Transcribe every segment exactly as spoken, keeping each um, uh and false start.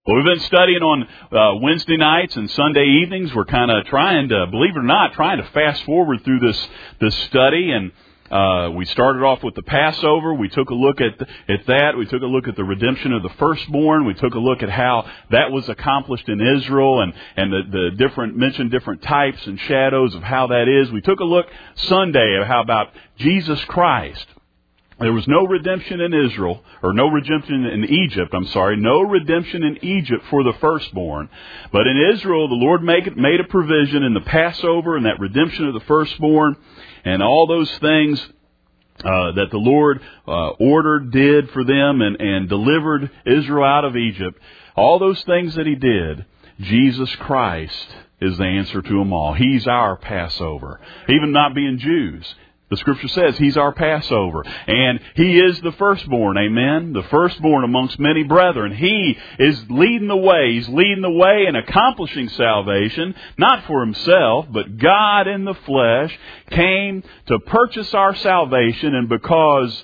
Well, we've been studying on uh, Wednesday nights and Sunday evenings. We're kind of trying to, believe it or not, trying to fast forward through this this study. And uh, we started off with the Passover. We took a look at at that. We took a look at the redemption of the firstborn. We took a look at how that was accomplished in Israel and and the, the different mentioned different types and shadows of how that is. We took a look Sunday at how about Jesus Christ. There was no redemption in Israel, or no redemption in Egypt, I'm sorry, no redemption in Egypt for the firstborn. But in Israel, the Lord made, made a provision in the Passover and that redemption of the firstborn and all those things uh, that the Lord uh, ordered, did for them and, and delivered Israel out of Egypt. All those things that He did, Jesus Christ is the answer to them all. He's our Passover. Even not being Jews. The Scripture says He's our Passover. And He is the firstborn, amen? The firstborn amongst many brethren. He is leading the way. He's leading the way and accomplishing salvation, not for Himself, but God in the flesh came to purchase our salvation. And because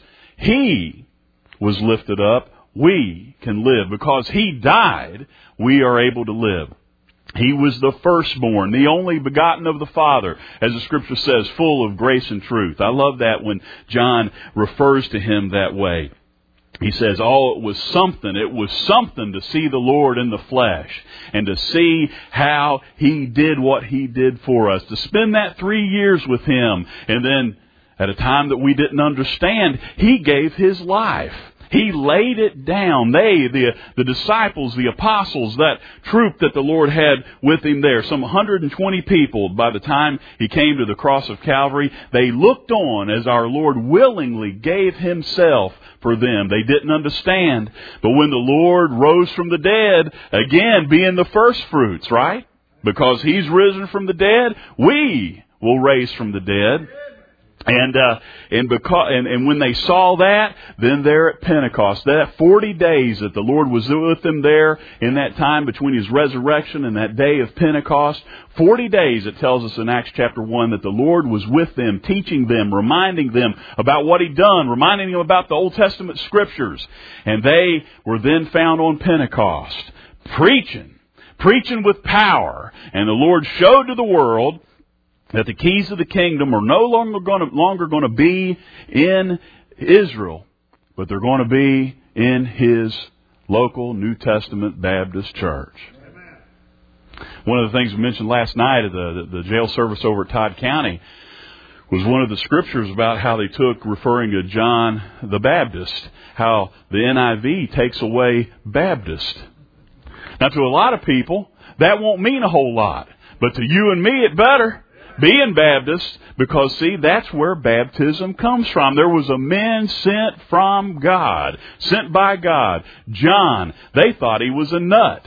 He was lifted up, we can live. Because He died, we are able to live. He was the firstborn, the only begotten of the Father, as the Scripture says, full of grace and truth. I love that when John refers to Him that way. He says, oh, it was something. It was something to see the Lord in the flesh and to see how He did what He did for us, to spend that three years with Him. And then at a time that we didn't understand, He gave His life. He laid it down. They, the, the disciples, the apostles, that troop that the Lord had with Him there, some one hundred twenty people by the time He came to the cross of Calvary, they looked on as our Lord willingly gave Himself for them. They didn't understand. But when the Lord rose from the dead, again being the first fruits, right? Because He's risen from the dead, we will raise from the dead. And uh, and because and, and when they saw that, then there at Pentecost, that forty days that the Lord was with them there in that time between His resurrection and that day of Pentecost, forty days it tells us in Acts chapter one that the Lord was with them, teaching them, reminding them about what He'd done, reminding them about the Old Testament Scriptures. And they were then found on Pentecost, preaching, preaching with power. And the Lord showed to the world that the keys of the kingdom are no longer going to, longer going to be in Israel, but they're going to be in His local New Testament Baptist church. Amen. One of the things we mentioned last night at the, the, the jail service over at Todd County was one of the scriptures about how they took, referring to John the Baptist, how the N I V takes away Baptist. Now, to a lot of people, that won't mean a whole lot, but to you and me, it better. Being Baptist, because see, that's where baptism comes from. There was a man sent from God, sent by God. John, they thought he was a nut.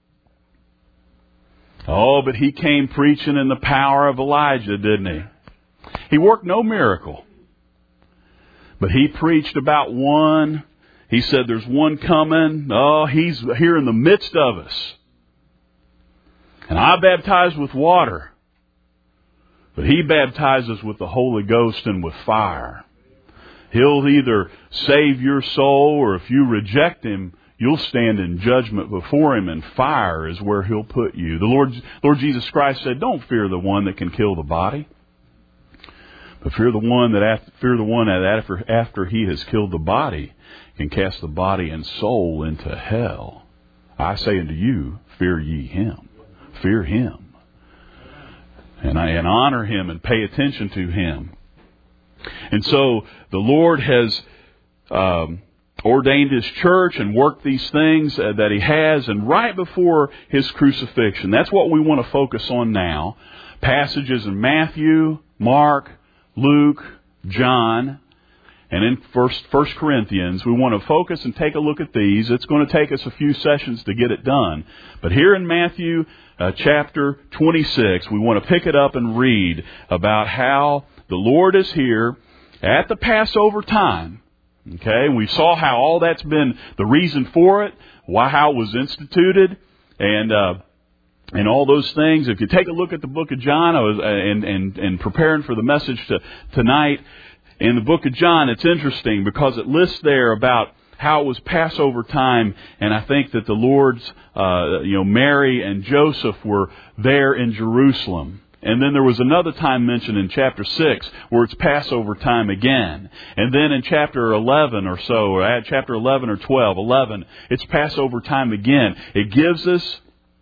Oh, but he came preaching in the power of Elijah, didn't he? He worked no miracle. But he preached about one. He said there's one coming. Oh, He's here in the midst of us. And I baptize with water. But He baptizes with the Holy Ghost and with fire. He'll either save your soul, or if you reject Him, you'll stand in judgment before Him, and fire is where He'll put you. The Lord, Lord Jesus Christ said, don't fear the one that can kill the body, but fear the one that after, fear the one that after, after he has killed the body can cast the body and soul into hell. I say unto you, fear ye Him. Fear Him. And, I, and honor Him and pay attention to Him. And so the Lord has um, ordained His church and worked these things uh, that He has. And right before His crucifixion, that's what we want to focus on now. Passages in Matthew, Mark, Luke, John, and in First, First Corinthians. We want to focus and take a look at these. It's going to take us a few sessions to get it done. But here in Matthew Uh, chapter twenty-six, we want to pick it up and read about how the Lord is here at the Passover time. Okay, we saw how all that's been the reason for it, why how it was instituted, and uh, and all those things. If you take a look at the book of John, I was and and and preparing for the message to tonight in the book of John, it's interesting because it lists there about how it was Passover time, and I think that the Lord's, uh, you know, Mary and Joseph were there in Jerusalem. And then there was another time mentioned in chapter six where it's Passover time again. And then in chapter eleven or so, or at chapter eleven or twelve, eleven, it's Passover time again. It gives us,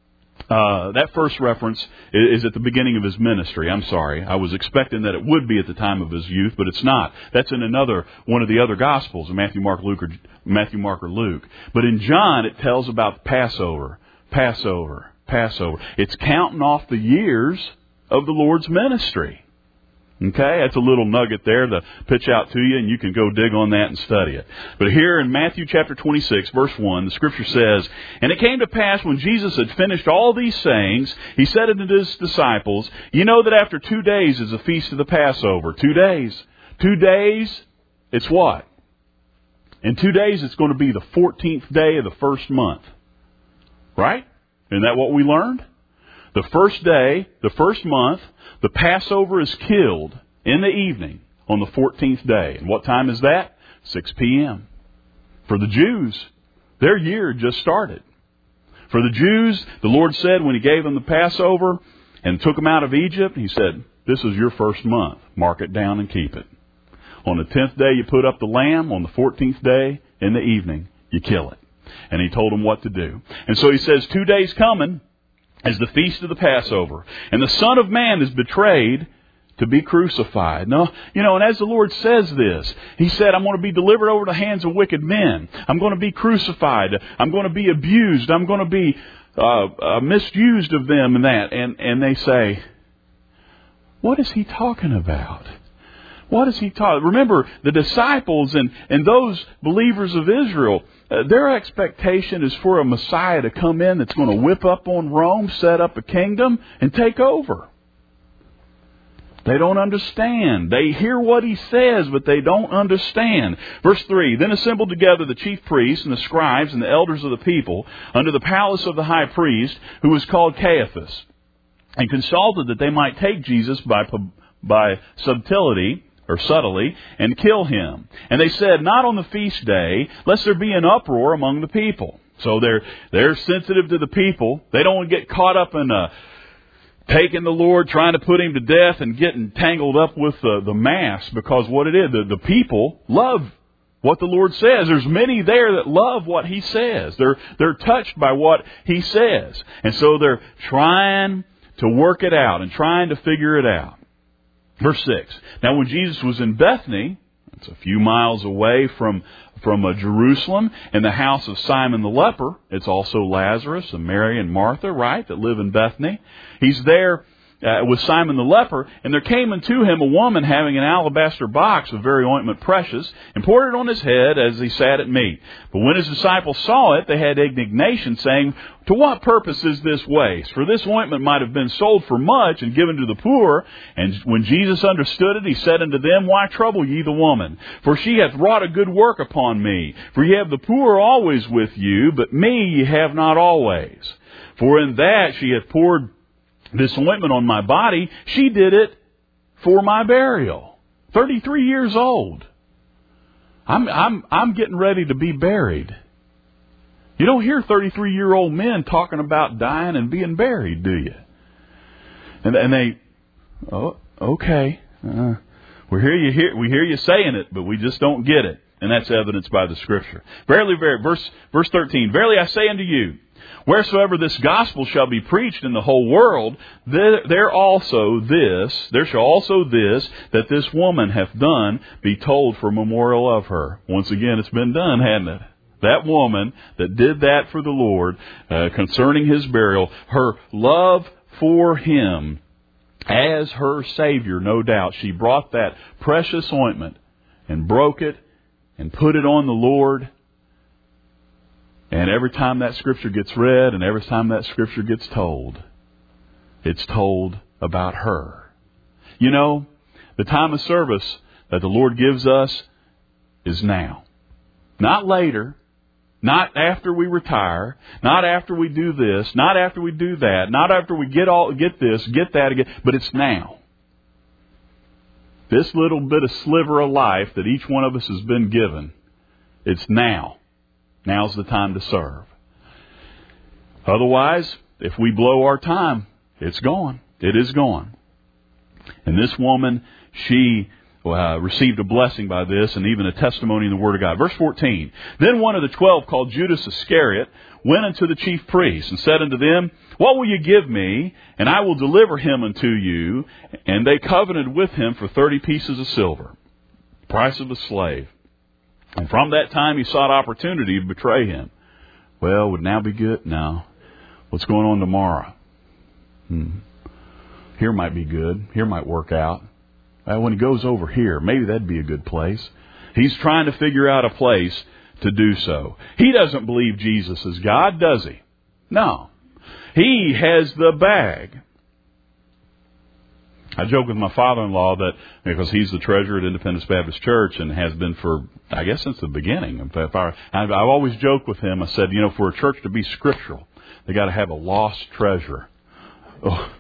uh, that first reference is at the beginning of his ministry. I'm sorry. I was expecting that it would be at the time of his youth, but it's not. That's in another, one of the other Gospels, Matthew, Mark, Luke, or Matthew, Mark, or Luke. But in John, it tells about Passover, Passover, Passover. It's counting off the years of the Lord's ministry. Okay, that's a little nugget there to pitch out to you, and you can go dig on that and study it. But here in Matthew chapter twenty-six, verse one, the Scripture says, "And it came to pass when Jesus had finished all these sayings, he said unto his disciples, You know that after two days is the feast of the Passover." Two days. Two days, it's what? In two days, it's going to be the fourteenth day of the first month. Right? Isn't that what we learned? The first day, the first month, the Passover is killed in the evening on the fourteenth day. And what time is that? six p.m. For the Jews, their year just started. For the Jews, the Lord said when He gave them the Passover and took them out of Egypt, He said, this is your first month. Mark it down and keep it. On the tenth day, you put up the lamb. On the fourteenth day, in the evening, you kill it. And He told them what to do. And so He says, two days coming as the feast of the Passover. And the Son of Man is betrayed to be crucified. No, you know, and as the Lord says this, He said, I'm going to be delivered over to the hands of wicked men. I'm going to be crucified. I'm going to be abused. I'm going to be uh, uh, misused of them and that. And, and they say, what is He talking about? What is He talking? Remember, the disciples and, and those believers of Israel, Uh, their expectation is for a Messiah to come in that's going to whip up on Rome, set up a kingdom, and take over. They don't understand. They hear what He says, but they don't understand. Verse three, Then assembled together the chief priests and the scribes and the elders of the people under the palace of the high priest, who was called Caiaphas, and consulted that they might take Jesus by, by subtlety, or subtly, and kill Him. And they said, not on the feast day, lest there be an uproar among the people. So they're they're sensitive to the people. They don't want to get caught up in uh, taking the Lord, trying to put Him to death, and getting tangled up with the, the mass, because what it is, the, the people love what the Lord says. There's many there that love what He says. They're they're touched by what He says. And so they're trying to work it out and trying to figure it out. Verse six. Now when Jesus was in Bethany, it's a few miles away from, from uh, Jerusalem, in the house of Simon the leper, it's also Lazarus and Mary and Martha, right, that live in Bethany. He's there Uh, with Simon the leper, and there came unto him a woman having an alabaster box of very ointment precious, and poured it on his head as he sat at meat. But when his disciples saw it, they had indignation, saying, To what purpose is this waste? For this ointment might have been sold for much and given to the poor. And when Jesus understood it, He said unto them, Why trouble ye the woman? For she hath wrought a good work upon me. For ye have the poor always with you, but me ye have not always. For in that she hath poured this ointment on my body, she did it for my burial. thirty-three years old. I'm, I'm, I'm getting ready to be buried. You don't hear thirty-three-year-old men talking about dying and being buried, do you? And, and they, oh, okay. Uh, we hear you hear, we hear you saying it, but we just don't get it. And that's evidenced by the Scripture. Verily, verily, verse, verse thirteen, Verily I say unto you, wheresoever this gospel shall be preached in the whole world, there, there also this, there shall also this, that this woman hath done, be told for memorial of her. Once again, it's been done, hasn't it? That woman that did that for the Lord, uh, concerning His burial, her love for Him as her Savior, no doubt. She brought that precious ointment and broke it and put it on the Lord. And every time that Scripture gets read and every time that Scripture gets told, it's told about her. You know, the time of service that the Lord gives us is now. Not later. Not after we retire. Not after we do this. Not after we do that. Not after we get all get this, get that again. But it's now. This little bit of sliver of life that each one of us has been given, it's now Now's the time to serve. Otherwise, if we blow our time, it's gone. It is gone. And this woman, she uh, received a blessing by this and even a testimony in the Word of God. Verse fourteen, Then one of the twelve, called Judas Iscariot, went unto the chief priests and said unto them, What will you give me, and I will deliver him unto you? And they covenanted with him for thirty pieces of silver, price of a slave. And from that time he sought opportunity to betray him. Well, would now be good? No. What's going on tomorrow? Hmm. Here might be good. Here might work out. Well, when he goes over here, maybe that'd be a good place. He's trying to figure out a place to do so. He doesn't believe Jesus is God, does he? No. He has the bag. I joke with my father-in-law that, because he's the treasurer at Independence Baptist Church and has been for, I guess, since the beginning. If I, I've always joked with him. I said, you know, for a church to be scriptural, they got to have a lost treasure. Oh.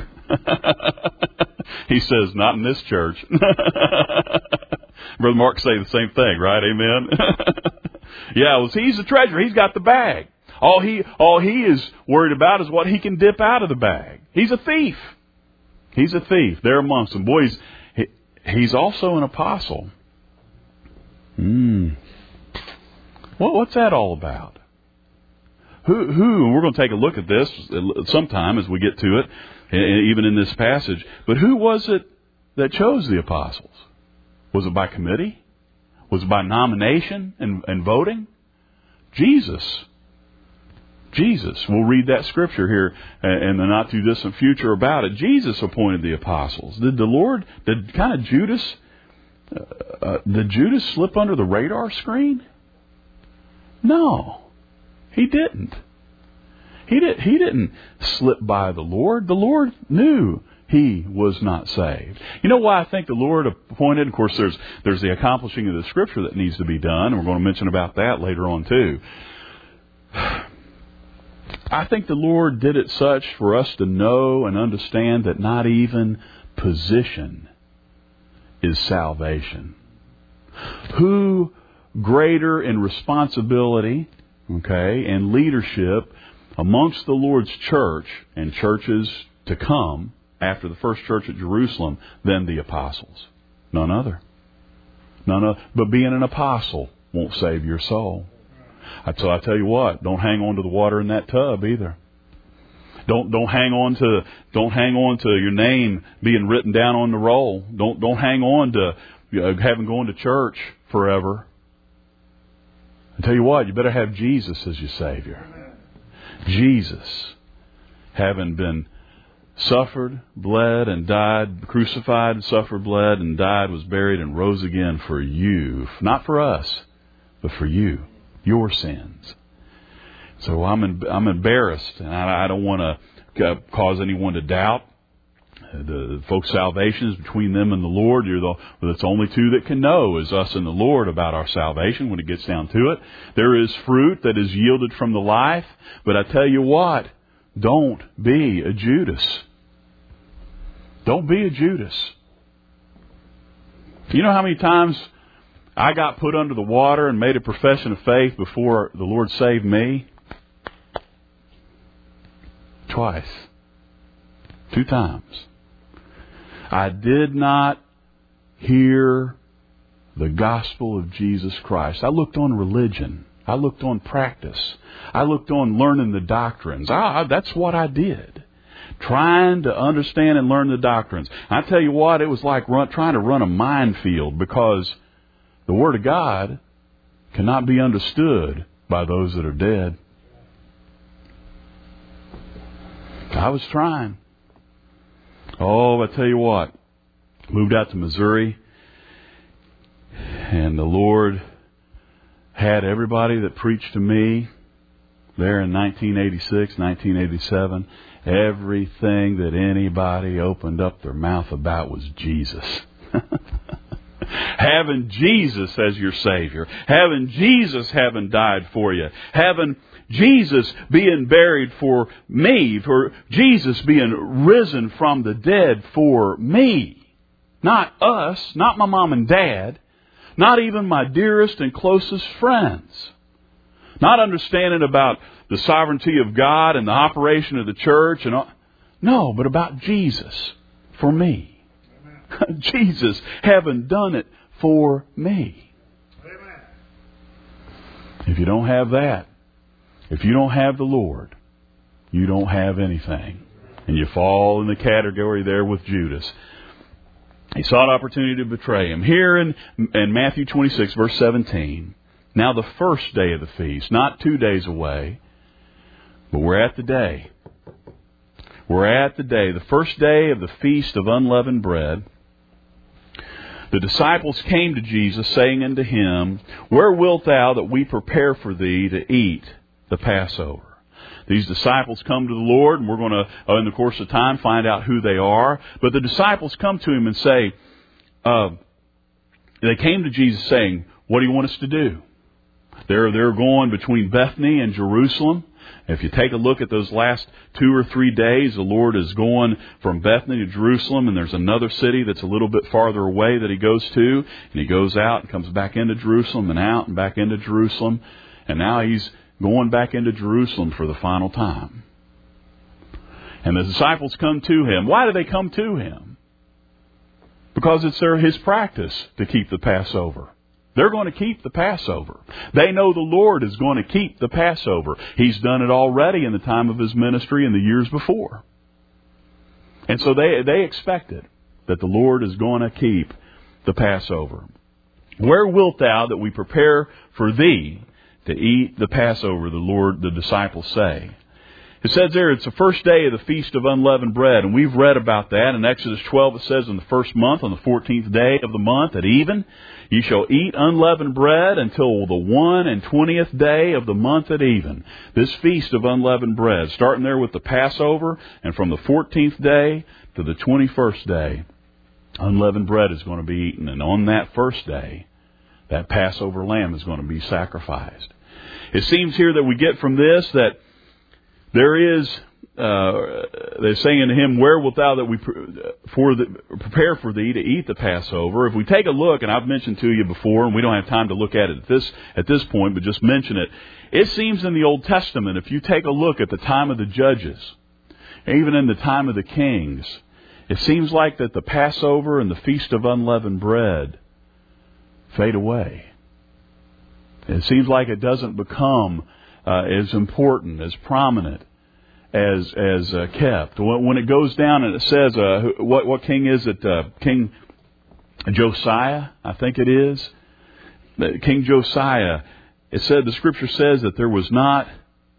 He says, not in this church. Brother Mark say the same thing, right? Amen. Yeah, well, he's the treasurer. He's got the bag. All he, all he is worried about is what he can dip out of the bag. He's a thief. He's a thief. They're amongst them. Boys, he, he's also an apostle. Hmm. Well, what's that all about? Who, who, and we're going to take a look at this sometime as we get to it, even in this passage. But who was it that chose the apostles? Was it by committee? Was it by nomination and, and voting? Jesus. Jesus. We'll read that scripture here in the not too distant future about it. Jesus appointed the apostles. Did the Lord, did kind of Judas, uh, uh, did Judas slip under the radar screen? No, he didn't. He did. He didn't slip by the Lord. The Lord knew he was not saved. You know why I think the Lord appointed? Of course, there's there's the accomplishing of the Scripture that needs to be done, and we're going to mention about that later on too. I think the Lord did it such for us to know and understand that not even position is salvation. Who greater in responsibility, okay, and leadership amongst the Lord's church and churches to come after the first church at Jerusalem than the apostles? None other. None other. But being an apostle won't save your soul. So I tell you what, don't hang on to the water in that tub either. Don't don't hang on to don't hang on to your name being written down on the roll. Don't don't hang on to you know, having gone to church forever. I tell you what, you better have Jesus as your Savior. Jesus, having been suffered, bled, and died, crucified, suffered, bled, and died, was buried, and rose again for you. Not for us, but for you. Your sins. So I'm in, I'm embarrassed, and I, I don't want to cause anyone to doubt. The folks' salvation is between them and the Lord. You're the, it's only two that can know is us and the Lord about our salvation when it gets down to it. There is fruit that is yielded from the life, but I tell you what, don't be a Judas. Don't be a Judas. You know how many times I got put under the water and made a profession of faith before the Lord saved me? Twice. Two times. I did not hear the gospel of Jesus Christ. I looked on religion. I looked on practice. I looked on learning the doctrines. I, that's what I did. Trying to understand and learn the doctrines. I tell you what, it was like run, trying to run a minefield, because the Word of God cannot be understood by those that are dead. I was trying. Oh, I tell you what, moved out to Missouri, and the Lord had everybody that preached to me there in nineteen eighty-six, nineteen eighty-seven. Everything that anybody opened up their mouth about was Jesus. Having Jesus as your Savior. Having Jesus having died for you. Having Jesus being buried for me. For Jesus being risen from the dead for me. Not us. Not my mom and dad. Not even my dearest and closest friends. Not understanding about the sovereignty of God and the operation of the church and all. No, but about Jesus for me. Jesus having done it for me. Amen. If you don't have that, if you don't have the Lord, you don't have anything. And you fall in the category there with Judas. He sought opportunity to betray him. Here in, in Matthew twenty-six, verse seventeen, now the first day of the feast, not two days away, but we're at the day. We're at the day, the first day of the feast of unleavened bread. The disciples came to Jesus, saying unto him, Where wilt thou that we prepare for thee to eat the Passover? These disciples come to the Lord, and we're going to, in the course of time, find out who they are. But the disciples come to him and say, uh, they came to Jesus saying, What do you want us to do? They're, they're going between Bethany and Jerusalem. If you take a look at those last two or three days, the Lord is going from Bethany to Jerusalem, and there's another city that's a little bit farther away that he goes to. And he goes out and comes back into Jerusalem and out and back into Jerusalem. And now he's going back into Jerusalem for the final time. And the disciples come to him. Why do they come to him? Because it's their, his practice to keep the Passover. They're going to keep the Passover. They know the Lord is going to keep the Passover. He's done it already in the time of his ministry and the years before. And so they, they expected that the Lord is going to keep the Passover. Where wilt thou that we prepare for thee to eat the Passover, the Lord, the disciples say. It says there, it's the first day of the Feast of Unleavened Bread, and we've read about that. In Exodus twelve, it says, in the first month, on the fourteenth day of the month, at even, ye shall eat unleavened bread until the one and twentieth day of the month at even. This Feast of Unleavened Bread, starting there with the Passover, and from the fourteenth day to the twenty-first day, unleavened bread is going to be eaten. And on that first day, that Passover lamb is going to be sacrificed. It seems here that we get from this that there is, uh, they're saying to him, Where wilt thou that we for the, prepare for thee to eat the Passover? If we take a look, and I've mentioned to you before, and we don't have time to look at it at this, at this point, but just mention it. It seems in the Old Testament, if you take a look at the time of the judges, even in the time of the kings, it seems like that the Passover and the Feast of Unleavened Bread fade away. It seems like it doesn't become uh, as important, as prominent as as uh, kept. When it goes down and it says, uh, what what king is it? Uh, King Josiah, I think it is. King Josiah. It said, the Scripture says that there was not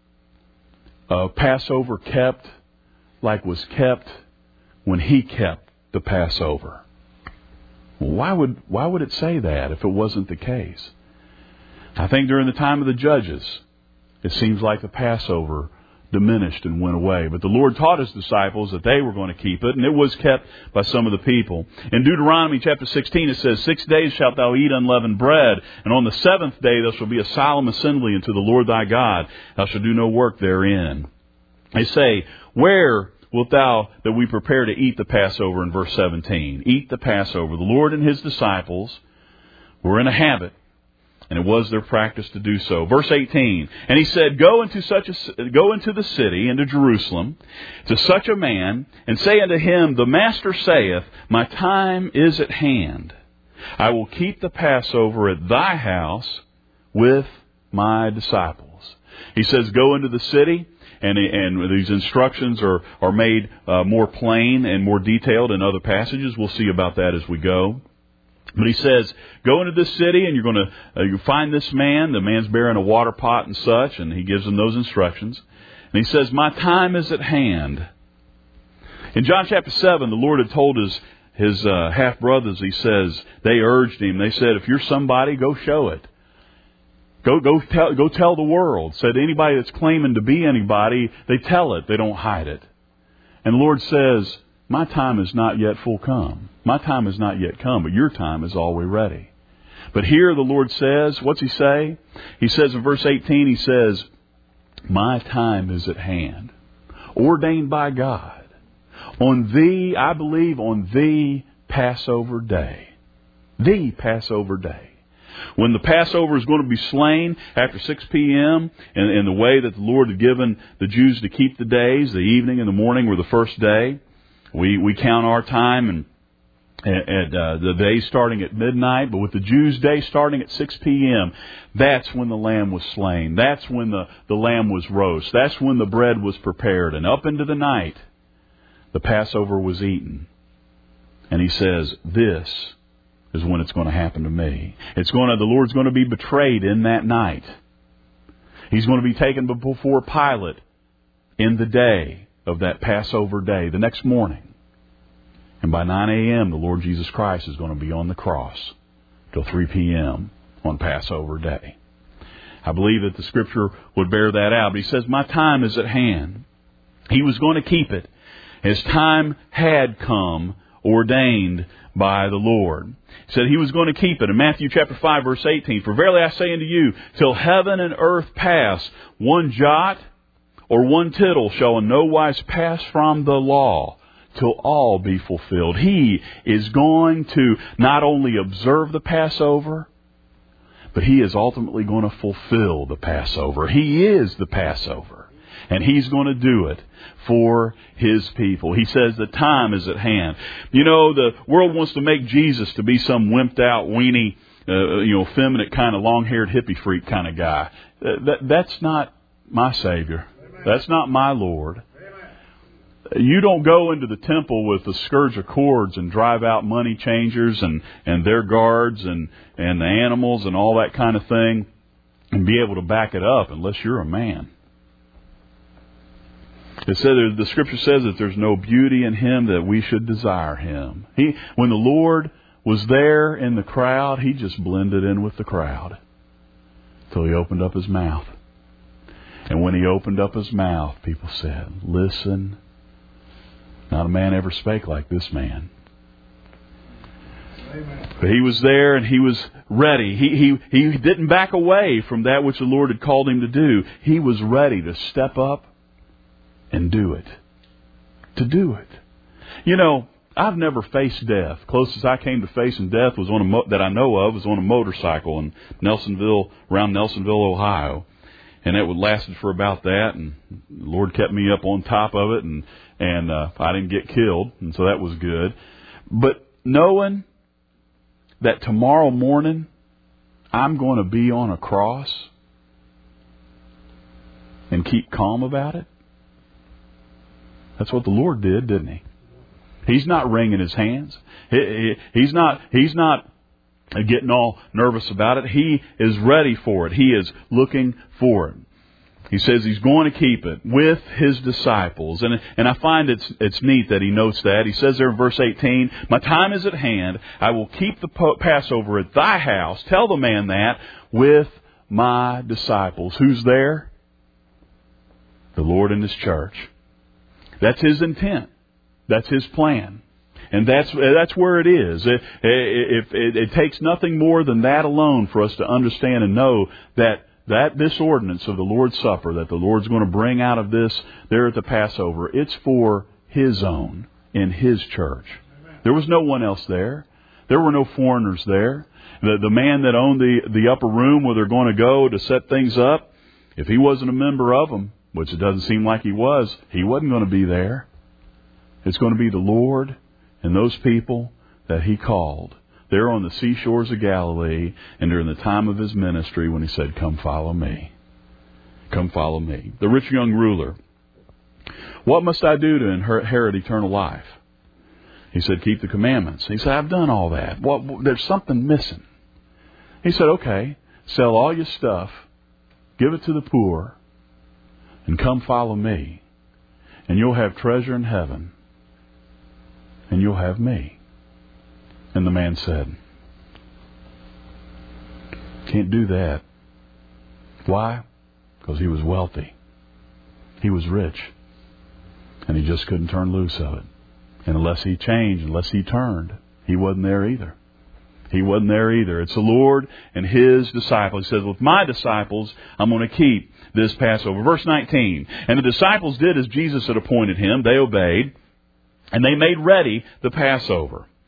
a Passover kept like was kept when he kept the Passover. Well, why would why would it say that if it wasn't the case? I think during the time of the judges, it seems like the Passover diminished and went away. But the Lord taught his disciples that they were going to keep it, and it was kept by some of the people. In Deuteronomy chapter sixteen, it says, Six days shalt thou eat unleavened bread, and on the seventh day there shall be a solemn assembly unto the Lord thy God. Thou shalt do no work therein. They say, Where wilt thou that we prepare to eat the Passover, in verse seventeen? Eat the Passover. The Lord and his disciples were in a habit, and it was their practice to do so. Verse eighteen, and he said, Go into such a, go into the city, into Jerusalem, to such a man, and say unto him, The Master saith, My time is at hand. I will keep the Passover at thy house with my disciples. He says, Go into the city. And, and these instructions are, are made uh, more plain and more detailed in other passages. We'll see about that as we go. But he says, go into this city and you're going to uh, you find this man. The man's bearing a water pot and such. And he gives them those instructions. And he says, my time is at hand. In John chapter seven, the Lord had told his, his uh, half-brothers, he says, they urged him. They said, if you're somebody, go show it. Go go tell go tell the world. Said anybody that's claiming to be anybody, they tell it. They don't hide it. And the Lord says, my time is not yet full come. My time is not yet come, but your time is always ready. But here the Lord says, what's he say? He says in verse eighteen, he says, my time is at hand, ordained by God. On thee, I believe on the Passover day. The Passover day. When the Passover is going to be slain after six p.m., and, and the way that the Lord had given the Jews to keep the days, the evening and the morning were the first day. We we count our time and at uh, the day starting at midnight, but with the Jews' day starting at six p.m., that's when the lamb was slain. That's when the, the lamb was roast. That's when the bread was prepared. And up into the night, the Passover was eaten. And he says, this is when it's going to happen to me. It's going to, the Lord's going to be betrayed in that night. He's going to be taken before Pilate in the day of that Passover day, the next morning. And by nine a.m., the Lord Jesus Christ is going to be on the cross till three p.m. on Passover day. I believe that the Scripture would bear that out. But he says, my time is at hand. He was going to keep it. His time had come, ordained by the Lord. He said he was going to keep it. In Matthew chapter five, verse eighteen, for verily I say unto you, till heaven and earth pass, one jot or one tittle shall in no wise pass from the law, till all be fulfilled. He is going to not only observe the Passover, but He is ultimately going to fulfill the Passover. He is the Passover. And He's going to do it for His people. He says the time is at hand. You know, the world wants to make Jesus to be some wimped out, weenie, uh, you know, effeminate kind of long-haired hippie freak kind of guy. Uh, that, that's not my Savior. Amen. That's not my Lord. Amen. You don't go into the temple with a scourge of cords and drive out money changers and, and their guards and, and the animals and all that kind of thing and be able to back it up unless you're a man. It said, the Scripture says that there's no beauty in Him that we should desire Him. He, when the Lord was there in the crowd, He just blended in with the crowd till He opened up His mouth. And when He opened up His mouth, people said, listen, not a man ever spake like this man. Amen. But He was there and He was ready. He, he, he didn't back away from that which the Lord had called Him to do. He was ready to step up and do it. To do it. You know, I've never faced death. Closest I came to facing death was on a mo- that I know of was on a motorcycle in Nelsonville, around Nelsonville, Ohio. And it would lasted for about that, and the Lord kept me up on top of it, and and uh, I didn't get killed, and so that was good. But knowing that tomorrow morning I'm going to be on a cross and keep calm about it, that's what the Lord did, didn't He? He's not wringing His hands. He, he, he's not. He's not getting all nervous about it. He is ready for it. He is looking for it. He says He's going to keep it with His disciples. And, and I find it's, it's neat that He notes that. He says there in verse eighteen, my time is at hand. I will keep the Passover at thy house. Tell the man that with my disciples. Who's there? The Lord and His church. That's His intent. That's His plan. And that's that's where it is. It, it, it, it takes nothing more than that alone for us to understand and know that, that this ordinance of the Lord's Supper that the Lord's going to bring out of this there at the Passover, it's for His own in His church. There was no one else there. There were no foreigners there. The, the man that owned the, the upper room where they're going to go to set things up, if he wasn't a member of them, which it doesn't seem like he was, he wasn't going to be there. It's going to be the Lord and those people that He called. They're on the seashores of Galilee, and during the time of His ministry when He said, come follow me. Come follow me. The rich young ruler. What must I do to inherit eternal life? He said, keep the commandments. He said, I've done all that. Well, there's something missing. He said, okay, sell all your stuff, give it to the poor, and come follow me, and you'll have treasure in heaven, and you'll have me. And the man said, can't do that. Why? Because he was wealthy. He was rich. And he just couldn't turn loose of it. And unless he changed, unless he turned, he wasn't there either. He wasn't there either. It's the Lord and His disciples. He says, with my disciples, I'm going to keep this Passover. Verse nineteen. And the disciples did as Jesus had appointed him. They obeyed. And they made ready the Passover.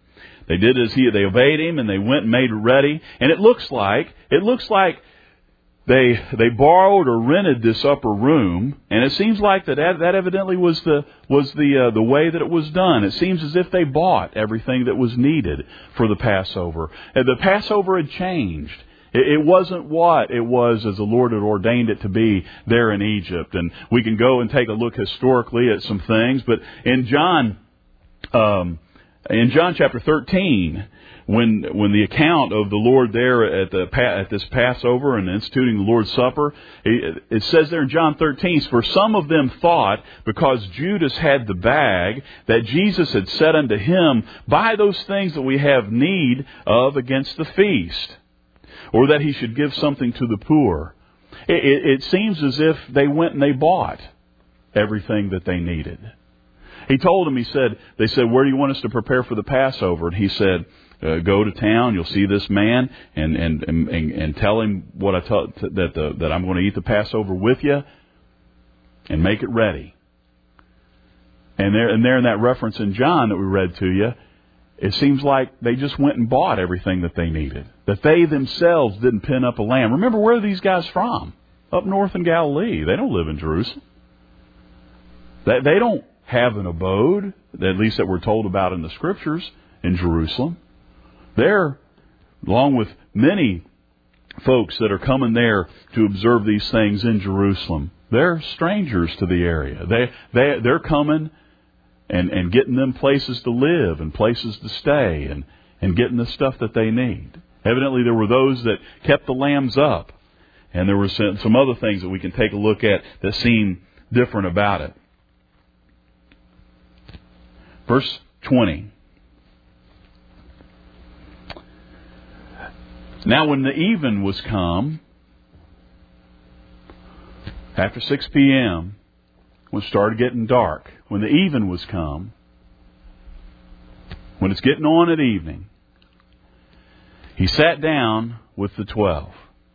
They did as he, they obeyed him, and they went and made it ready. And it looks like, it looks like they, they borrowed or rented this upper room. And it seems like that, that evidently was the, was the, uh, the way that it was done. It seems as if they bought everything that was needed for the Passover. And the Passover had changed. It wasn't what it was as the Lord had ordained it to be there in Egypt. And we can go and take a look historically at some things. But in John, um, in John chapter thirteen, when when the account of the Lord there at the at this Passover and instituting the Lord's Supper, it, it says there in John thirteen, for some of them thought, because Judas had the bag, that Jesus had said unto him, buy those things that we have need of against the feast, or that he should give something to the poor. It, it, it seems as if they went and they bought everything that they needed. He told them, he said, they said, where do you want us to prepare for the Passover? And he said, uh, go to town, you'll see this man, and and and, and tell him what I tell, that the, that I'm going to eat the Passover with you, and make it ready. And there, and there in that reference in John that we read to you, it seems like they just went and bought everything that they needed. That they themselves didn't pin up a lamb. Remember, where are these guys from? Up north in Galilee. They don't live in Jerusalem. They, they don't have an abode, at least that we're told about in the Scriptures, in Jerusalem. They're, along with many folks that are coming there to observe these things in Jerusalem, they're strangers to the area. They, they, they're coming And, and getting them places to live and places to stay and, and getting the stuff that they need. Evidently, there were those that kept the lambs up. And there were some other things that we can take a look at that seem different about it. Verse twenty. Now when the even was come, after six p.m., when it started getting dark, when the even was come, when it's getting on at evening, he sat down with the twelve.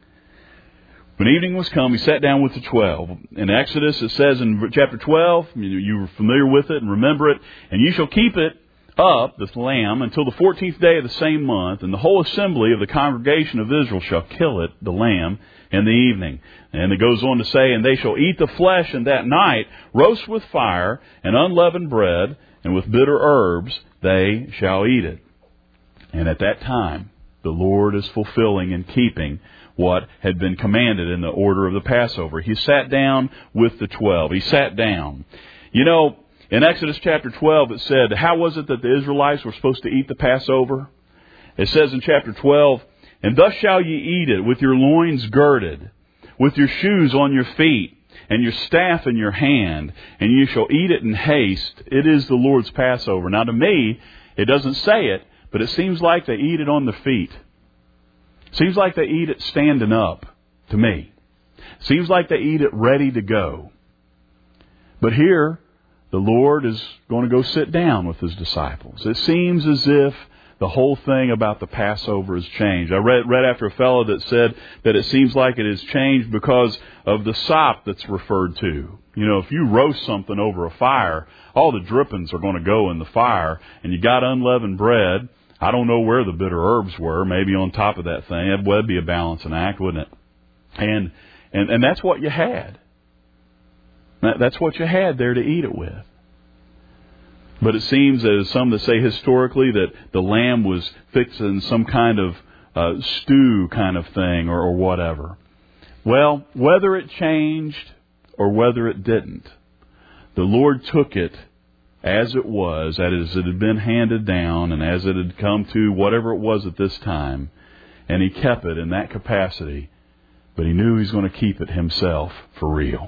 When evening was come, he sat down with the twelve. In Exodus, it says in chapter twelve, you were familiar with it and remember it, and you shall keep it up, this lamb, until the fourteenth day of the same month, and the whole assembly of the congregation of Israel shall kill it, the lamb, in the evening. And it goes on to say, and they shall eat the flesh in that night, roast with fire, and unleavened bread, and with bitter herbs they shall eat it. And at that time, the Lord is fulfilling and keeping what had been commanded in the order of the Passover. He sat down with the twelve. He sat down. You know, in Exodus chapter twelve, it said, how was it that the Israelites were supposed to eat the Passover? It says in chapter twelve, and thus shall ye eat it, with your loins girded, with your shoes on your feet, and your staff in your hand, and you shall eat it in haste. It is the Lord's Passover. Now to me, it doesn't say it, but it seems like they eat it on their feet. Seems like they eat it standing up, to me. Seems like they eat it ready to go. But here, the Lord is going to go sit down with His disciples. It seems as if the whole thing about the Passover has changed. I read, read after a fellow that said that it seems like it has changed because of the sop that's referred to. You know, if you roast something over a fire, all the drippings are going to go in the fire, and you got unleavened bread. I don't know where the bitter herbs were, maybe on top of that thing. It would be a balancing act, wouldn't it? And and, and that's what you had. That's what you had there to eat it with. But it seems, as some that say historically, that the lamb was fixed in some kind of uh, stew kind of thing or, or whatever. Well, whether it changed or whether it didn't, the Lord took it as it was, as it had been handed down, and as it had come to whatever it was at this time, and He kept it in that capacity, but He knew He was going to keep it Himself for real.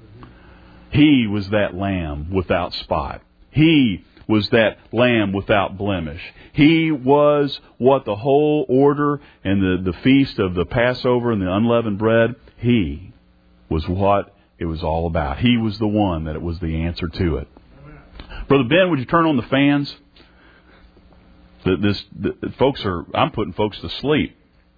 He was that lamb without spot. He was that lamb without blemish. He was what the whole order and the, the feast of the Passover and the unleavened bread, He was what it was all about. He was the one that it was the answer to it. Brother Ben, would you turn on the fans? The, this, the, folks are, I'm putting folks to sleep.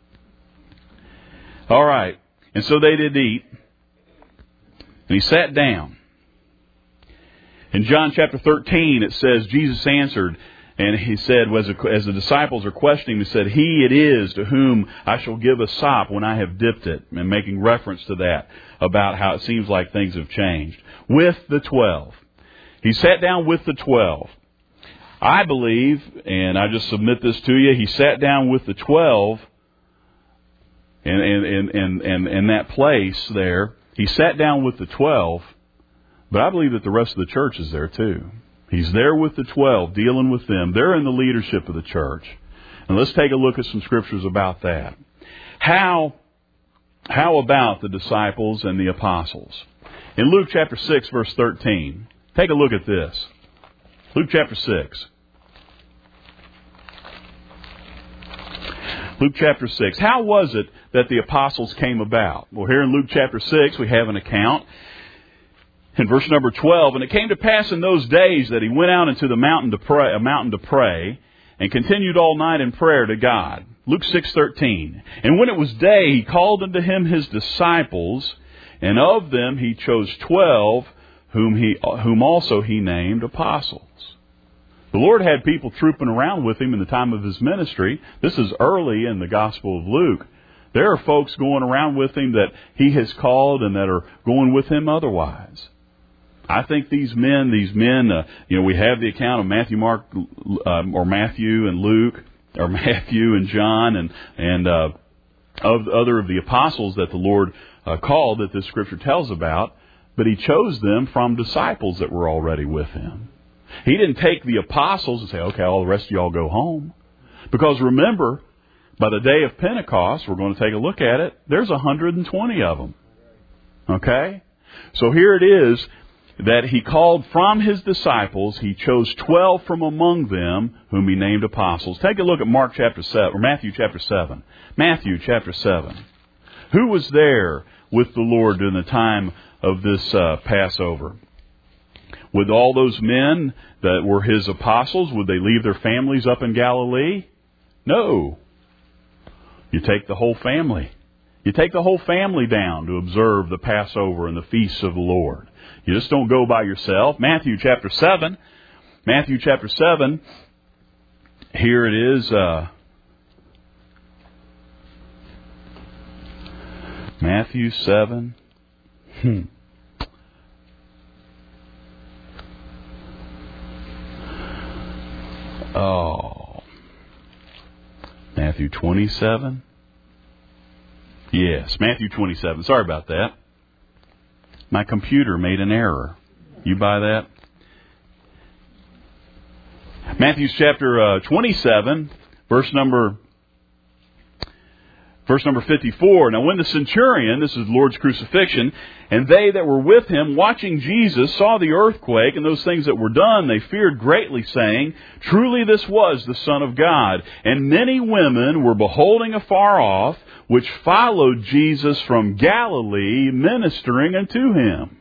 All right. And so they did eat. And He sat down. In John chapter thirteen, it says, Jesus answered And he said, as, a, as the disciples are questioning, he said, "He it is to whom I shall give a sop when I have dipped it," and making reference to that, about how it seems like things have changed. With the twelve. He sat down with the twelve. I believe, and I just submit this to you, he sat down with the twelve in, in, in, in, in, in that place there. He sat down with the twelve, but I believe that the rest of the church is there too. He's there with the twelve, dealing with them. They're in the leadership of the church. And let's take a look at some scriptures about that. How, how about the disciples and the apostles? In Luke chapter six, verse thirteen, take a look at this. Luke chapter six. Luke chapter six. How was it that the apostles came about? Well, here in Luke chapter six, we have an account. In verse number twelve, "And it came to pass in those days that he went out into the mountain to pray, a mountain to pray, and continued all night in prayer to God." Luke six thirteen. "And when it was day, he called unto him his disciples, and of them he chose twelve, whom he, whom also he named apostles." The Lord had people trooping around with him in the time of his ministry. This is early in the Gospel of Luke. There are folks going around with him that he has called and that are going with him otherwise. I think these men, these men, uh, you know, we have the account of Matthew, Mark, uh, or Matthew and Luke, or Matthew and John, and and uh, of other of the apostles that the Lord uh, called, that this Scripture tells about. But he chose them from disciples that were already with him. He didn't take the apostles and say, "Okay, all the rest of y'all go home," because remember, by the day of Pentecost, we're going to take a look at it. There's one hundred twenty of them. Okay, so here it is. That he called from his disciples, he chose twelve from among them, whom he named apostles. Take a look at Mark chapter seven, or Matthew chapter seven. Matthew chapter seven. Who was there with the Lord during the time of this uh, Passover? Would all those men that were his apostles, would they leave their families up in Galilee? No. You take the whole family. You take the whole family down to observe the Passover and the feasts of the Lord. You just don't go by yourself. Matthew chapter seven. Matthew chapter seven. Here it is. Uh, Matthew seven. Hmm. Oh. Matthew twenty-seven. Yes, Matthew twenty-seven. Sorry about that. My computer made an error. You buy that? Matthew chapter uh, twenty-seven, verse number verse number fifty-four. "Now when the centurion," this is the Lord's crucifixion, "and they that were with him watching Jesus saw the earthquake and those things that were done, they feared greatly, saying, Truly this was the Son of God. And many women were beholding afar off, which followed Jesus from Galilee, ministering unto him."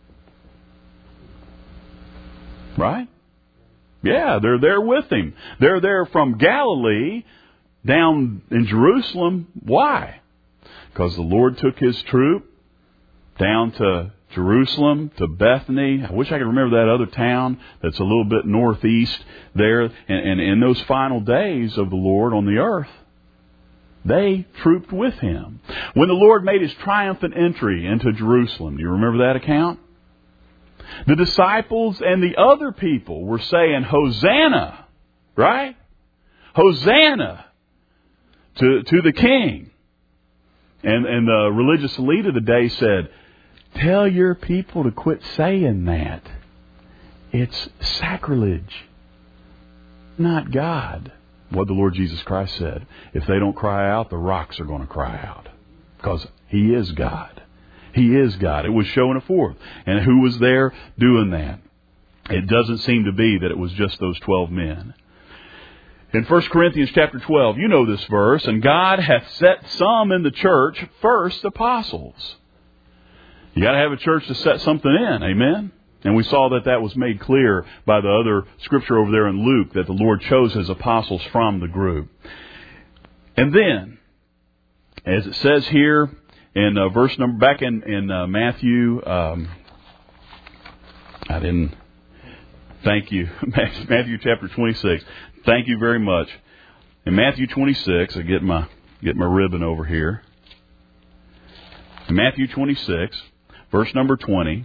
Right? Yeah, they're there with him. They're there from Galilee down in Jerusalem. Why? Because the Lord took his troop down to Jerusalem, to Bethany. I wish I could remember that other town that's a little bit northeast there. And, and in those final days of the Lord on the earth, they trooped with him. When the Lord made his triumphant entry into Jerusalem, do you remember that account? The disciples and the other people were saying, "Hosanna," right? "Hosanna to, to the King." And, and the religious elite of the day said, "Tell your people to quit saying that. It's sacrilege. Not God." What the Lord Jesus Christ said, if they don't cry out, the rocks are going to cry out. Because he is God. He is God. It was showing it forth. And who was there doing that? It doesn't seem to be that it was just those twelve men. In First Corinthians chapter twelve, you know this verse, "And God hath set some in the church, first apostles." You got to have a church to set something in. Amen? And we saw that that was made clear by the other scripture over there in Luke, that the Lord chose his apostles from the group. And then, as it says here in uh, verse number, back in, in uh, Matthew, um, I didn't, Thank you. Matthew chapter twenty-six. Thank you very much. In Matthew twenty-six, I get my get my ribbon over here. In Matthew twenty-six, verse number twenty.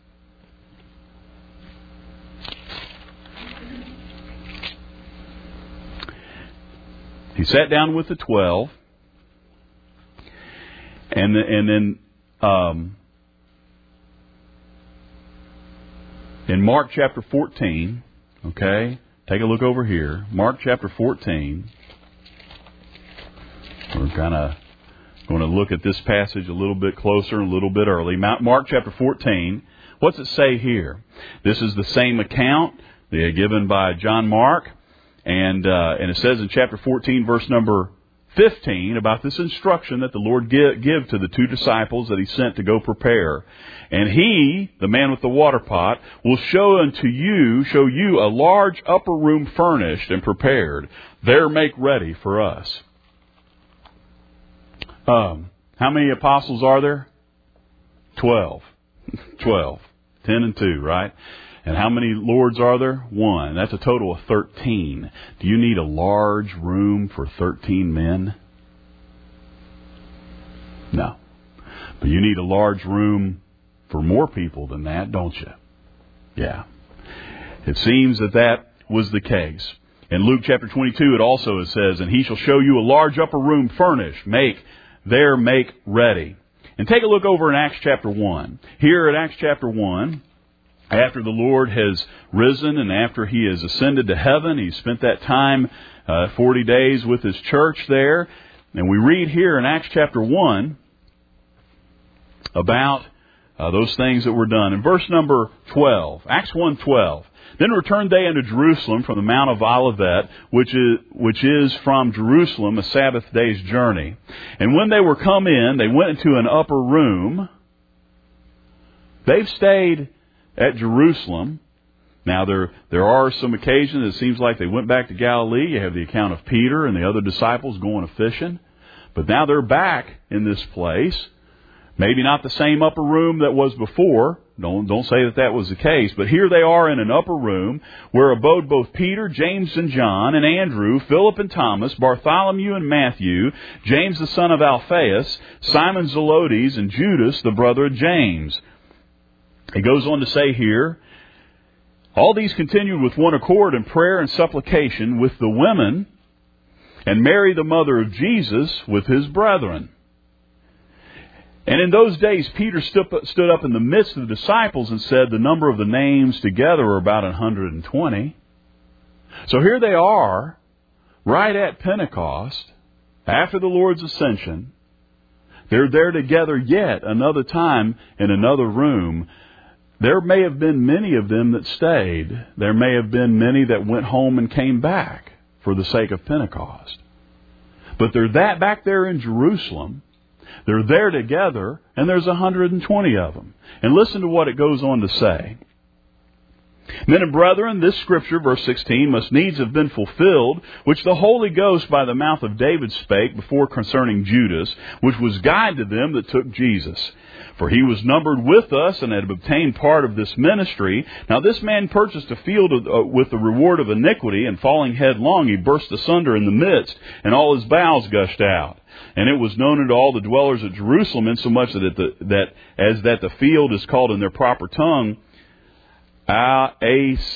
He sat down with the twelve, and the, and then um, in Mark chapter fourteen, okay, take a look over here. Mark chapter fourteen. We're kind of going to look at this passage a little bit closer, a little bit early. Mark chapter fourteen. What's it say here? This is the same account given by John Mark. And uh, and it says in chapter fourteen, verse number fifteen, about this instruction that the Lord give, give to the two disciples that He sent to go prepare. And He, the man with the water pot, will show unto you, show you a large upper room furnished and prepared. There make ready for us. Um, how many apostles are there? Twelve. Twelve. Ten and two, right? And how many lords are there? One. That's a total of thirteen. Do you need a large room for thirteen men? No. But you need a large room for more people than that, don't you? Yeah. It seems that that was the case. In Luke chapter twenty-two, it also says, and He shall show you a large upper room furnished. Make, there make ready. And take a look over in Acts chapter one. Here in Acts chapter one, after the Lord has risen and after He has ascended to heaven, He spent that time, uh, forty days with His church there. And we read here in Acts chapter one about uh, those things that were done. In verse number twelve, Acts one twelve. Then returned they unto Jerusalem from the Mount of Olivet, which is, which is from Jerusalem a Sabbath day's journey. And when they were come in, they went into an upper room. They've stayed at Jerusalem. Now, there there are some occasions it seems like they went back to Galilee. You have the account of Peter and the other disciples going a fishing. But now they're back in this place. Maybe not the same upper room that was before. Don't, don't say that that was the case. But here they are in an upper room where abode both Peter, James and John, and Andrew, Philip and Thomas, Bartholomew and Matthew, James the son of Alphaeus, Simon Zelotes, and Judas the brother of James. He goes on to say here, all these continued with one accord in prayer and supplication with the women, and Mary the mother of Jesus with His brethren. And in those days Peter stood up in the midst of the disciples and said, the number of the names together are about one hundred twenty. So here they are, right at Pentecost, after the Lord's ascension. They're there together yet another time in another room. There may have been many of them that stayed. There may have been many that went home and came back for the sake of Pentecost. But they're that back there in Jerusalem. They're there together, and there's one hundred twenty of them. And listen to what it goes on to say. Men and brethren, this scripture, verse sixteen, must needs have been fulfilled, which the Holy Ghost by the mouth of David spake before concerning Judas, which was guide to them that took Jesus. For he was numbered with us and had obtained part of this ministry. Now this man purchased a field of, uh, with the reward of iniquity, and falling headlong he burst asunder in the midst, and all his bowels gushed out. And it was known unto all the dwellers of Jerusalem, insomuch that, the, that as that the field is called in their proper tongue, Aceldama,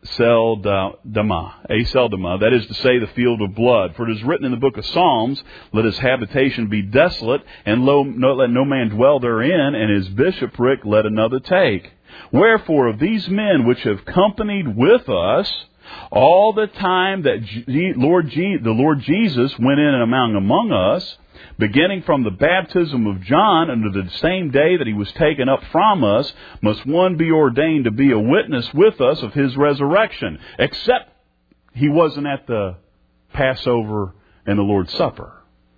Aceldama, that is to say, the field of blood. For it is written in the book of Psalms, let his habitation be desolate, and lo, no, let no man dwell therein, and his bishopric let another take. Wherefore, of these men which have companied with us, all the time that G- Lord G- the Lord Jesus went in and among among us, beginning from the baptism of John unto the same day that he was taken up from us, must one be ordained to be a witness with us of his resurrection, except he wasn't at the Passover and the Lord's Supper.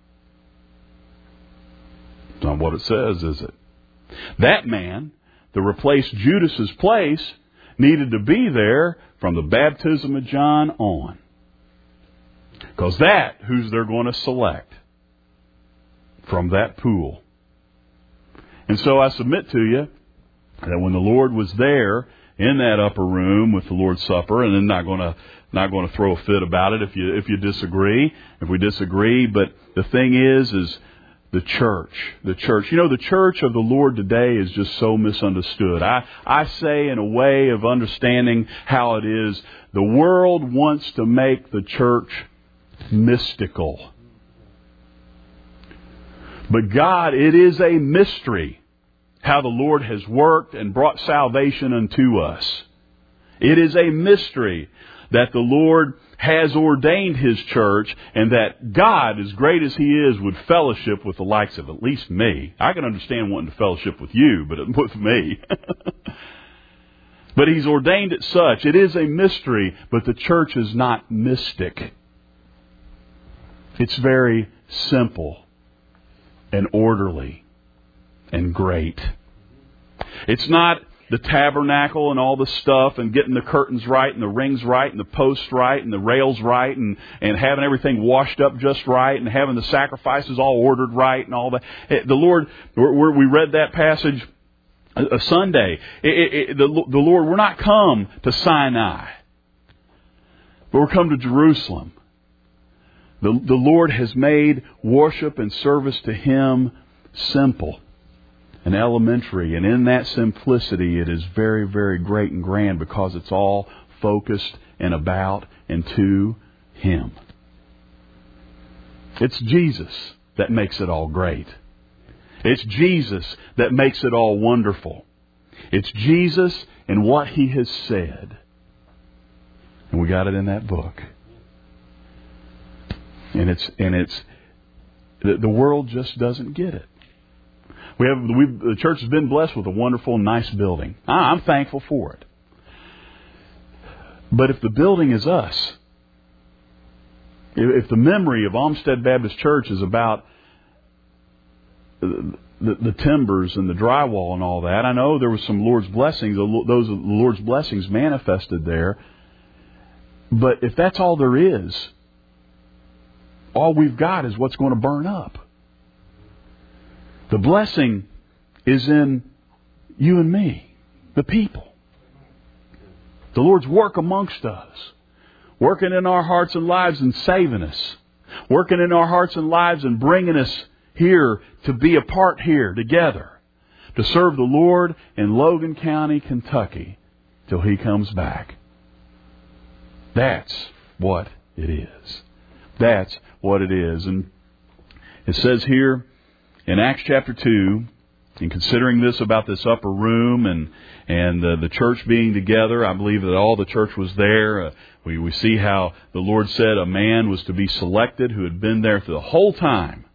That's not what it says, is it? That man that replaced Judas's place needed to be there from the baptism of John on. Because that, who's they're going to select from that pool. And so I submit to you that when the Lord was there in that upper room with the Lord's Supper, and then not going to not going to throw a fit about it if you if you disagree, if we disagree. But the thing is, is the church, the church. You know, the church of the Lord today is just so misunderstood. I I say in a way of understanding how it is, the world wants to make the church mystical. But God, it is a mystery how the Lord has worked and brought salvation unto us. It is a mystery that the Lord has ordained His church, and that God, as great as He is, would fellowship with the likes of at least me. I can understand wanting to fellowship with you, but with me. But He's ordained it such. It is a mystery, but the church is not mystic. It's very simple and orderly and great. It's not the tabernacle and all the stuff and getting the curtains right and the rings right and the posts right and the rails right and, and having everything washed up just right and having the sacrifices all ordered right and all that. The Lord, we read that passage a Sunday. It, it, it, the, the Lord, we're not come to Sinai, but we're come to Jerusalem. The, the Lord has made worship and service to Him simple and elementary. And in that simplicity, it is very, very great and grand because it's all focused and about and to Him. It's Jesus that makes it all great. It's Jesus that makes it all wonderful. It's Jesus and what He has said. And we got it in that book. And it's and it's the, the world just doesn't get it. We have we the church has been blessed with a wonderful, nice building. I'm thankful for it. But if the building is us, if the memory of Olmsted Baptist Church is about the, the, the timbers and the drywall and all that, I know there was some Lord's blessings. Those are the Lord's blessings manifested there. But if that's all there is, all we've got is what's going to burn up. The blessing is in you and me, the people. The Lord's work amongst us. Working in our hearts and lives and saving us. Working in our hearts and lives and bringing us here to be a part here together. To serve the Lord in Logan County, Kentucky, till He comes back. That's what it is. That's what it is. And it says here in Acts chapter two, in considering this about this upper room and and uh, the church being together, I believe that all the church was there. Uh, we, we see how the Lord said a man was to be selected who had been there for the whole time.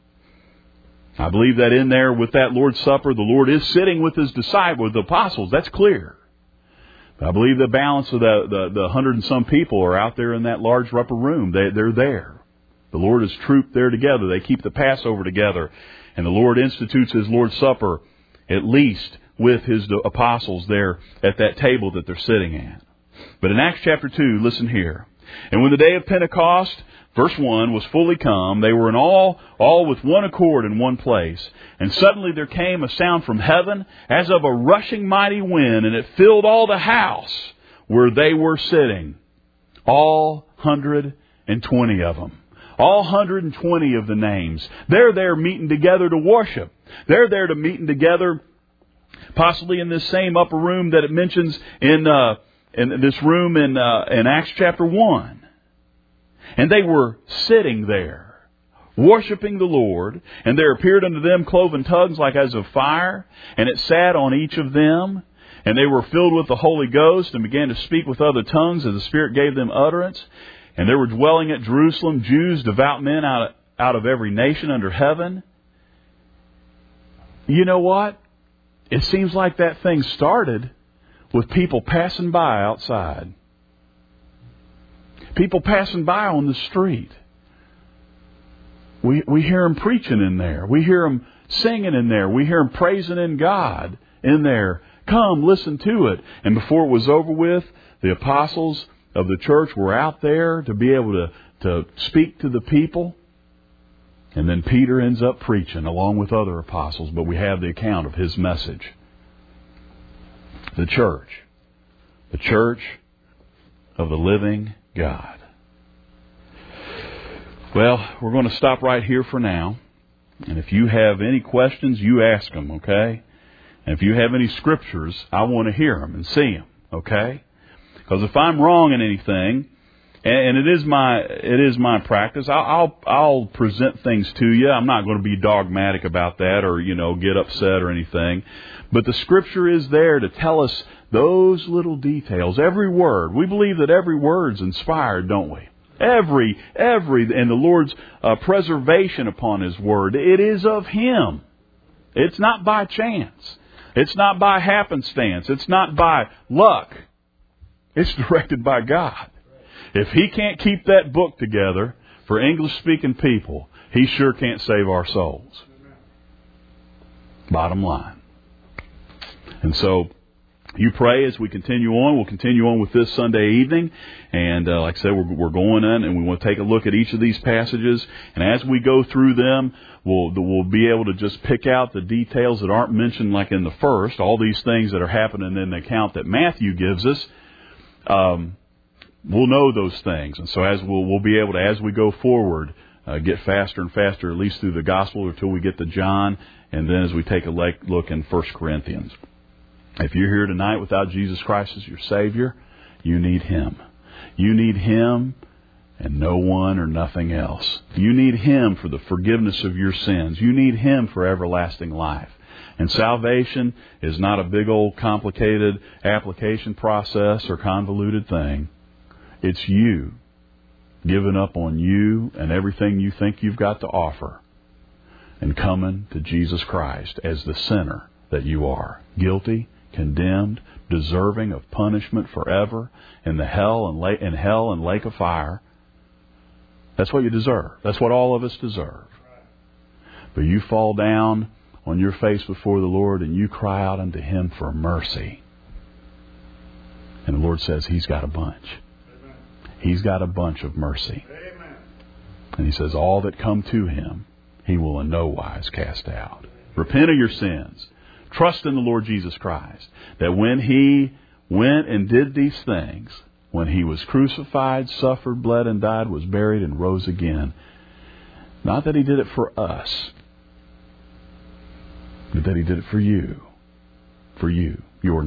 I believe that in there with that Lord's Supper, the Lord is sitting with His disciples, with the apostles. That's clear. I believe the balance of the, the, the hundred and some people are out there in that large upper room. They, they're there. The Lord is trooped there together. They keep the Passover together. And the Lord institutes His Lord's Supper, at least with His apostles there at that table that they're sitting at. But in Acts chapter two, listen here. And when the day of Pentecost, verse one, was fully come, they were in all, all with one accord in one place. And suddenly there came a sound from heaven as of a rushing mighty wind, and it filled all the house where they were sitting. All hundred and twenty of them. All one hundred twenty of the names. They're there meeting together to worship. They're there to meeting together, possibly in this same upper room that it mentions in uh, in this room in uh, in Acts chapter one. And they were sitting there, worshiping the Lord. And there appeared unto them cloven tongues like as of fire, and it sat on each of them. And they were filled with the Holy Ghost and began to speak with other tongues as the Spirit gave them utterance. And there were dwelling at Jerusalem Jews, devout men out of, out of every nation under heaven. You know what? It seems like that thing started with people passing by outside. People passing by on the street. We we hear them preaching in there. We hear them singing in there. We hear them praising in God in there. Come, listen to it. And before it was over with, the apostles of the church were out there to be able to, to speak to the people. And then Peter ends up preaching along with other apostles, but we have the account of his message. The church. the church of the living God. Well, we're going to stop right here for now. And if you have any questions, you ask them, okay? And if you have any scriptures, I want to hear them and see them, okay? Because if I'm wrong in anything, and it is my it is my practice, I'll, I'll I'll present things to you. I'm not going to be dogmatic about that or, you know, get upset or anything. But the Scripture is there to tell us those little details. Every word. We believe that every word's inspired, don't we? Every, every, and the Lord's uh, preservation upon His Word, it is of Him. It's not by chance. It's not by happenstance. It's not by luck. It's directed by God. If He can't keep that book together for English-speaking people, He sure can't save our souls. Bottom line. And so, you pray as we continue on. We'll continue on with this Sunday evening. And uh, like I said, we're, we're going in and we want to take a look at each of these passages. And as we go through them, we'll, we'll be able to just pick out the details that aren't mentioned like in the first. All these things that are happening in the account that Matthew gives us. Um, we'll know those things. And so as we'll, we'll be able to, as we go forward, uh, get faster and faster, at least through the gospel until we get to John. And then as we take a look in First Corinthians. If you're here tonight without Jesus Christ as your Savior, you need Him. You need Him and no one or nothing else. You need Him for the forgiveness of your sins. You need Him for everlasting life. And salvation is not a big old complicated application process or convoluted thing. It's you giving up on you and everything you think you've got to offer and coming to Jesus Christ as the sinner that you are. Guilty, condemned, deserving of punishment forever in the hell and la- in hell and lake of fire. That's what you deserve. That's what all of us deserve. But you fall down on your face before the Lord and you cry out unto Him for mercy. And the Lord says He's got a bunch. Amen. He's got a bunch of mercy. Amen. And He says all that come to Him, He will in no wise cast out. Repent of your sins. Trust in the Lord Jesus Christ, that when He went and did these things, when He was crucified, suffered, bled, and died, was buried, and rose again, not that He did it for us, but that He did it for you, for you.